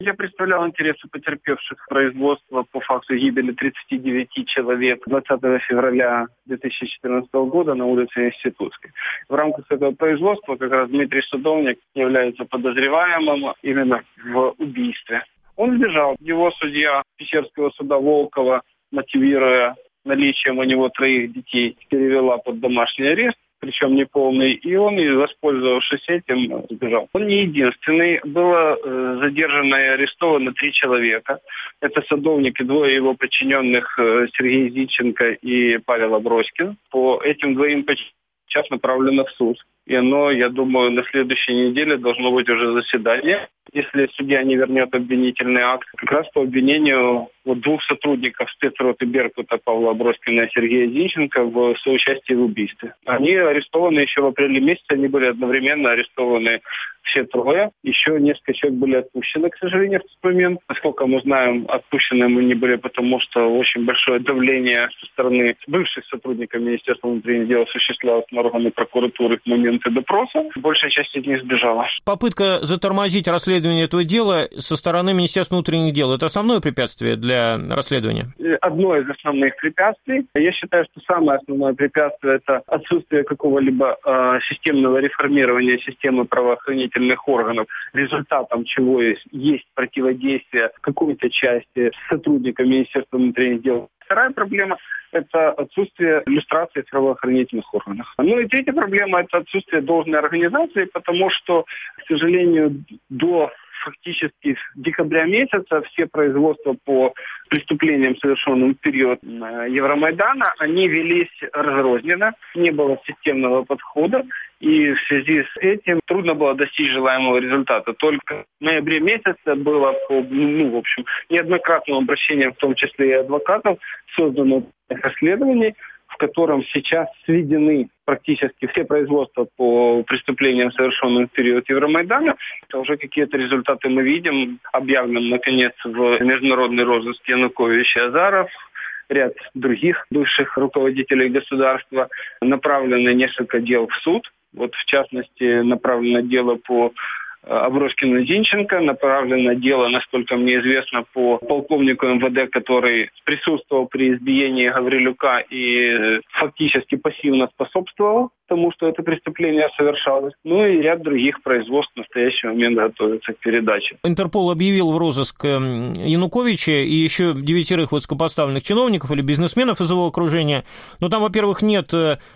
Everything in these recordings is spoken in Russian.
Я представлял интересы потерпевших производства по факту гибели 39 человек 20 февраля 2014 года на улице Институтской. В рамках этого производства как раз Дмитрий Судовник является подозреваемым именно в убийстве. Он сбежал. Его судья Печерского суда Волкова, мотивируя наличием у него 3 детей, перевела под домашний арест, причем неполный, и он, воспользовавшись этим, сбежал. Он не единственный. Было задержано и арестовано 3 человека. Это Садовник и 2 его подчиненных Сергей Зиченко и Павел Аброськин. По этим 2 сейчас направлено в суд. И оно, я думаю, на следующей неделе должно быть уже заседание. Если судья не вернет обвинительный акт, как раз по обвинению 2 сотрудников спецроты Беркута Павла Аброськина и Сергея Зинченко в соучастии в убийстве. Они арестованы еще в апреле месяце, они были одновременно арестованы все 3. Еще несколько человек были отпущены, к сожалению, в тот момент. Насколько мы знаем, отпущены мы не были, потому что очень большое давление со стороны бывших сотрудников Министерства внутренних дел осуществлялось на органы прокуратуры в моменты допроса. Большая часть из них сбежала. Попытка затормозить расследование этого дела со стороны Министерства внутренних дел – это основное препятствие для расследования? Одно из основных препятствий. Я считаю, что самое основное препятствие – это отсутствие какого-либо системного реформирования системы правоохранительных органов, результатом чего есть противодействие какой-то части сотрудников Министерства внутренних дел. Вторая проблема – это отсутствие люстрации в правоохранительных органах. Ну и третья проблема – это отсутствие должной организации, потому что, к сожалению, до фактически декабря месяца все производства по преступлениям, совершенным в период Евромайдана, они велись разрозненно, не было системного подхода, и в связи с этим трудно было достичь желаемого результата. Только в ноябре месяце было по, неоднократным обращениям, в том числе и адвокатов, создано расследований, в котором сейчас сведены практически все производства по преступлениям, совершенным в период Евромайдана. Это уже какие-то результаты мы видим. Объявлен, наконец, в международный розыск Янукович и Азаров, ряд других бывших руководителей государства. Направлено несколько дел в суд. Вот, в частности, направлено дело по Аброськину и Зинченко, направлено дело, насколько мне известно, по полковнику МВД, который присутствовал при избиении Гаврилюка и фактически пассивно способствовал тому, что это преступление совершалось. Ну и ряд других производств в настоящий момент готовятся к передаче. Интерпол объявил в розыск Януковича и еще 9 высокопоставленных чиновников или бизнесменов из его окружения. Но там, во-первых, нет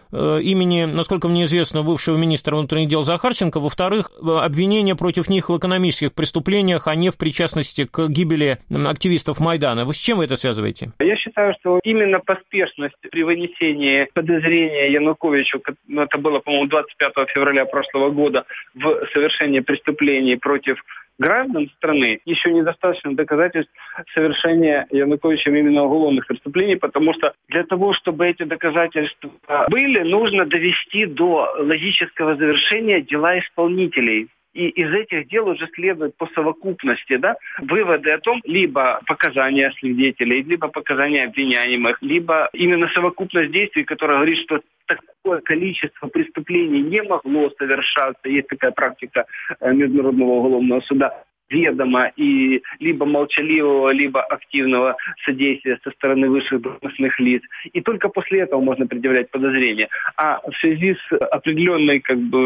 имени, насколько мне известно, бывшего министра внутренних дел Захарченко. Во-вторых, обвинения против них в экономических преступлениях, а не в причастности к гибели активистов Майдана. С чем вы это связываете? Я считаю, что именно поспешность при вынесении подозрения Януковичу, это было, по-моему, 25 февраля прошлого года, в совершении преступлений против граждан страны, еще недостаточно доказательств совершения Януковичем именно уголовных преступлений, потому что для того, чтобы эти доказательства были, нужно довести до логического завершения дела исполнителей. И из этих дел уже следует по совокупности выводы о том, либо показания свидетелей, либо показания обвиняемых, либо именно совокупность действий, которая говорит, что такое количество преступлений не могло совершаться. Есть такая практика Международного уголовного суда. Ведомо и либо молчаливого, либо активного содействия со стороны высших должностных лиц. И только после этого можно предъявлять подозрения. А в связи с определенной,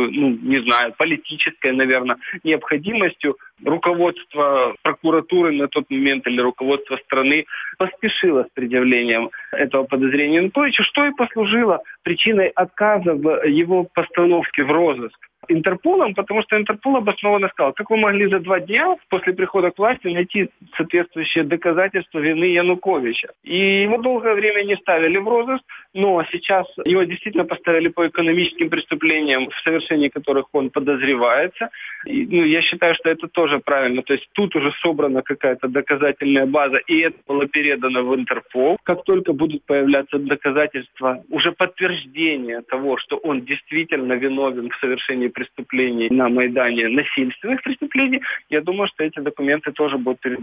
политической, наверное, необходимостью, руководство прокуратуры на тот момент или руководство страны поспешило с предъявлением этого подозрения Януковичу, что и послужило причиной отказа в его постановке в розыск Интерполом, потому что Интерпол обоснованно сказал, как вы могли за 2 дня после прихода к власти найти соответствующие доказательства вины Януковича. И его долгое время не ставили в розыск, но сейчас его действительно поставили по экономическим преступлениям, в совершении которых он подозревается. И, я считаю, что это тоже правильно. То есть тут уже собрана какая-то доказательная база, и это было передано в Интерпол. Как только будут появляться доказательства, уже подтверждение того, что он действительно виновен в совершении преступлений на Майдане, насильственных преступлений, я думаю, что эти документы тоже будут передаваться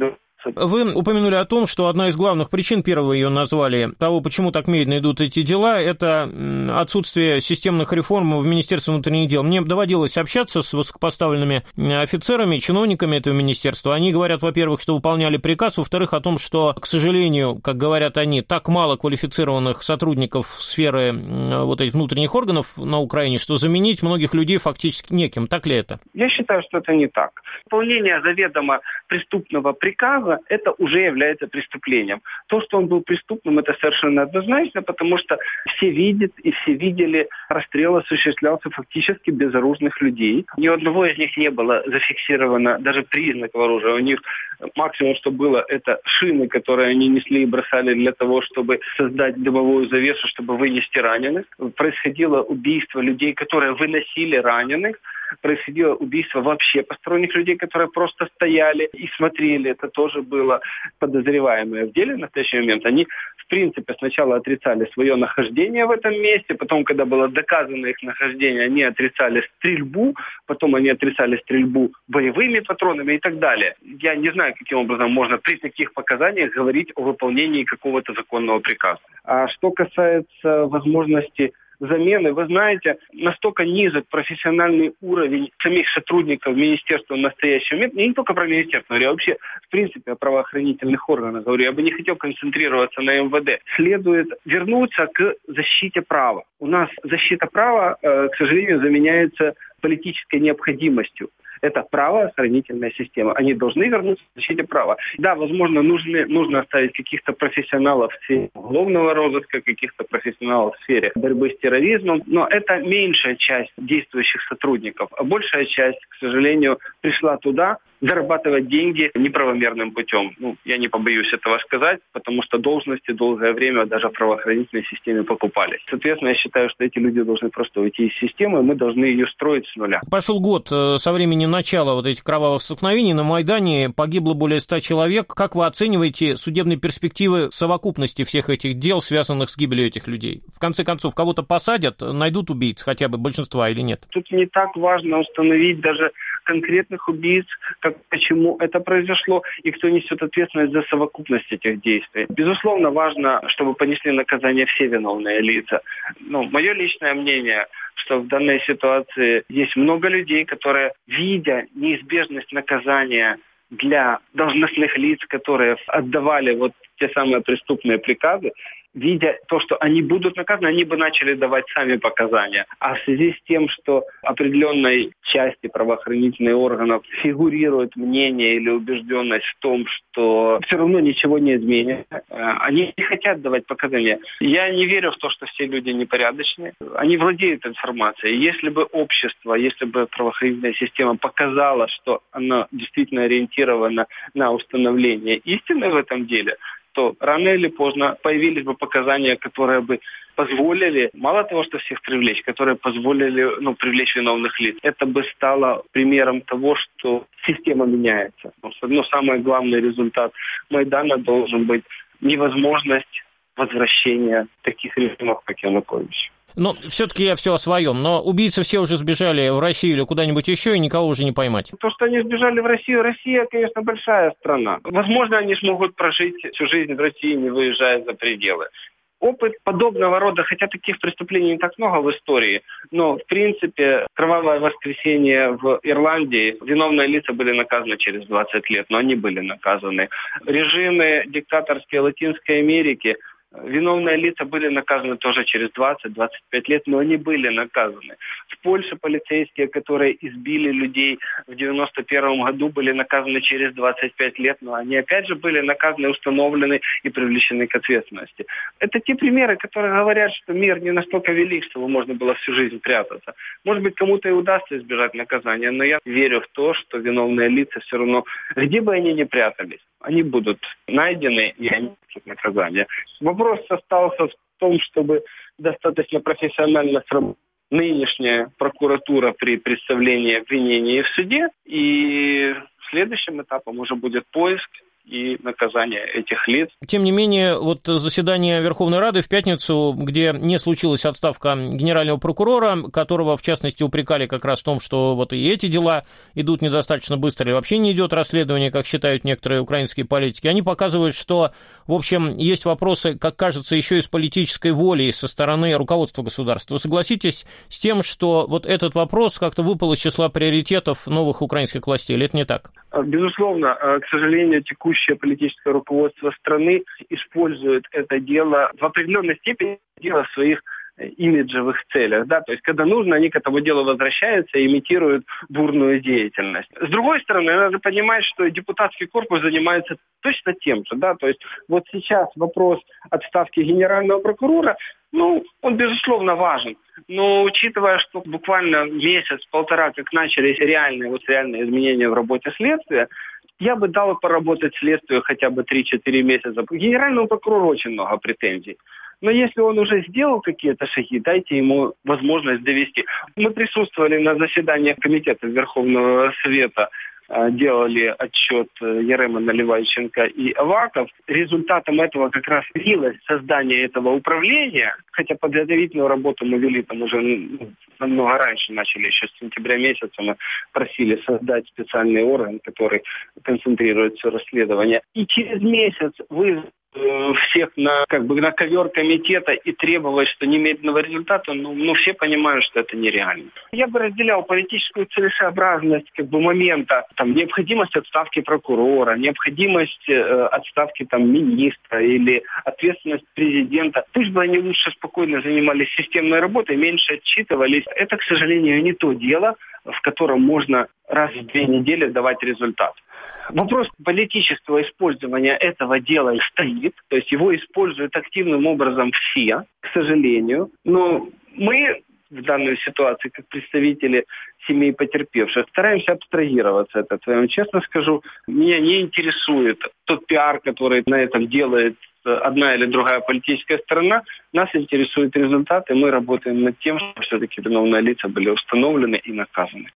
меняются. Вы упомянули о том, что одна из главных причин, первой ее назвали, того, почему так медленно идут эти дела, это отсутствие системных реформ в Министерстве внутренних дел. Мне доводилось общаться с высокопоставленными офицерами, чиновниками этого министерства. Они говорят, во-первых, что выполняли приказ, во-вторых, о том, что, к сожалению, как говорят они, так мало квалифицированных сотрудников сферы вот этих внутренних органов на Украине, что заменить многих людей фактически неким. Так ли это? Я считаю, что это не так. Выполнение заведомо преступного приказа, это уже является преступлением. То, что он был преступным, это совершенно однозначно, потому что все видят и все видели, расстрел осуществлялся фактически безоружных людей. Ни у одного из них не было зафиксировано даже признаков оружия. У них максимум, что было, это шины, которые они несли и бросали для того, чтобы создать дымовую завесу, чтобы вынести раненых. Происходило убийство людей, которые выносили раненых. Происходило убийство вообще посторонних людей, которые просто стояли и смотрели. Это тоже было подозреваемое в деле в настоящий момент. Они, в принципе, сначала отрицали свое нахождение в этом месте, потом, когда было доказано их нахождение, они отрицали стрельбу, потом они отрицали стрельбу боевыми патронами и так далее. Я не знаю, каким образом можно при таких показаниях говорить о выполнении какого-то законного приказа. А что касается возможности замены, вы знаете, настолько низок профессиональный уровень самих сотрудников министерства в настоящий момент, не только про министерство, говорю, а вообще, в принципе, о правоохранительных органах, говорю, я бы не хотел концентрироваться на МВД. Следует вернуться к защите права. У нас защита права, к сожалению, заменяется политической необходимостью. Это правоохранительная система. Они должны вернуться к защите права. Да, возможно, нужно оставить каких-то профессионалов в сфере уголовного розыска, каких-то профессионалов в сфере борьбы с терроризмом, но это меньшая часть действующих сотрудников, а большая часть, к сожалению, пришла туда зарабатывать деньги неправомерным путем. Я не побоюсь этого сказать, потому что должности долгое время даже в правоохранительной системе покупались. Соответственно, я считаю, что эти люди должны просто уйти из системы, и мы должны ее строить с нуля. Пошел год со времени начала вот этих кровавых столкновений. На Майдане погибло более 100 человек. Как вы оцениваете судебные перспективы совокупности всех этих дел, связанных с гибелью этих людей? В конце концов, кого-то посадят, найдут убийц, хотя бы большинства или нет? Тут не так важно установить даже конкретных убийц, как почему это произошло и кто несет ответственность за совокупность этих действий. Безусловно, важно, чтобы понесли наказание все виновные лица. Мое личное мнение, что в данной ситуации есть много людей, которые, видя неизбежность наказания для должностных лиц, которые отдавали вот те самые преступные приказы, видя то, что они будут наказаны, они бы начали давать сами показания. А в связи с тем, что определенной части правоохранительных органов фигурирует мнение или убежденность в том, что все равно ничего не изменится, они не хотят давать показания. Я не верю в то, что все люди непорядочные. Они владеют информацией. Если бы общество, если бы правоохранительная система показала, что она действительно ориентирована на установление истины в этом деле, то рано или поздно появились бы показания, которые бы позволили, мало того, что всех привлечь, которые позволили привлечь виновных лиц. Это бы стало примером того, что система меняется. Самый главный результат Майдана должен быть невозможность возвращения таких режимов, как Янукович. Но все-таки я все о своем. Но убийцы все уже сбежали в Россию или куда-нибудь еще, и никого уже не поймать. То, что они сбежали в Россию, Россия, конечно, большая страна. Возможно, они смогут прожить всю жизнь в России, не выезжая за пределы. Опыт подобного рода, хотя таких преступлений не так много в истории, но, в принципе, кровавое воскресенье в Ирландии, виновные лица были наказаны через 20 лет, но они были наказаны. Режимы диктаторские Латинской Америки, виновные лица были наказаны тоже через 20-25 лет, но они были наказаны. В Польше полицейские, которые избили людей в 1991 году, были наказаны через 25 лет, но они опять же были наказаны, установлены и привлечены к ответственности. Это те примеры, которые говорят, что мир не настолько велик, чтобы можно было всю жизнь прятаться. Может быть, кому-то и удастся избежать наказания, но я верю в то, что виновные лица все равно, где бы они ни прятались, они будут найдены и они будут наказания. Вопрос остался в том, чтобы достаточно профессионально сработать нынешняя прокуратура при представлении обвинений в суде. И следующим этапом уже будет поиск и наказания этих лиц. Тем не менее, вот заседание Верховной Рады в пятницу, где не случилась отставка генерального прокурора, которого, в частности, упрекали как раз в том, что вот и эти дела идут недостаточно быстро, или вообще не идет расследование, как считают некоторые украинские политики, они показывают, что, в общем, есть вопросы, как кажется, еще и с политической волей со стороны руководства государства. Вы согласитесь с тем, что вот этот вопрос как-то выпал из числа приоритетов новых украинских властей, или это не так? Безусловно, к сожалению, текущее политическое руководство страны использует это дело в определенной степени в своих имиджевых целях, да, то есть когда нужно, они к этому делу возвращаются и имитируют бурную деятельность. С другой стороны, надо понимать, что депутатский корпус занимается точно тем же, да, то есть вот сейчас вопрос отставки генерального прокурора, он, безусловно, важен. Но учитывая, что буквально месяц-полтора, как начались реальные изменения в работе следствия, я бы дал поработать следствию хотя бы 3-4 месяца. К генеральному прокурору очень много претензий. Но если он уже сделал какие-то шаги, дайте ему возможность довести. Мы присутствовали на заседании комитета Верховного Совета, делали отчет Ярема, Наливайченко и Аваков. Результатом этого как раз явилось создание этого управления, хотя подготовительную работу мы вели там уже намного раньше, начали еще с сентября месяца, мы просили создать специальный орган, который концентрирует все расследование. И через месяц всех на ковер комитета и требовать, что немедленного результата, все понимают, что это нереально. Я бы разделял политическую целесообразность момента, необходимость отставки прокурора, необходимость отставки министра или ответственность президента. Пусть бы они лучше спокойно занимались системной работой, меньше отчитывались. Это, к сожалению, не то дело, в котором можно раз в 2 недели давать результат. Вопрос политического использования этого дела стоит, то есть его используют активным образом все, к сожалению, но мы в данной ситуации, как представители семей потерпевших, стараемся абстрагироваться от этого. Я вам честно скажу, меня не интересует тот пиар, который на этом делает одна или другая политическая сторона. Нас интересуют результаты, мы работаем над тем, чтобы все-таки виновные лица были установлены и наказаны.